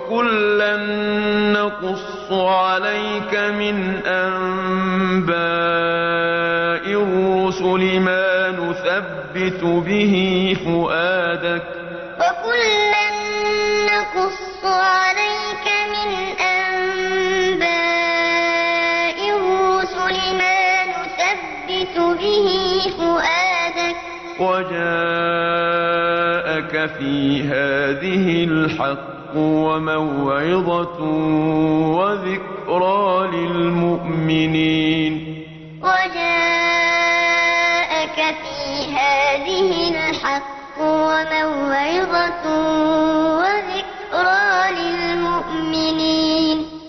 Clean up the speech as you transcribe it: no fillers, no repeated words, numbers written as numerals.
وَكُلًّا نَّقُصُّ عَلَيْكَ مِنْ أَنبَاءِ الرُّسُلِ مَا نُثَبِّتُ بِهِ فُؤَادَكَ وَجَاءَكَ فِي هَٰذِهِ الْحَقُّ وَمَوْعِظَةٌ وَذِكْرَىٰ لِلْمُؤْمِنِينَ